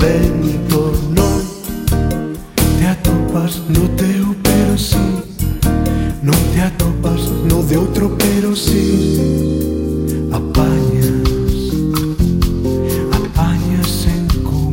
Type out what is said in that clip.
vento. Non te atopas no teu pero si, non te atopas no de outro pero si. Apaña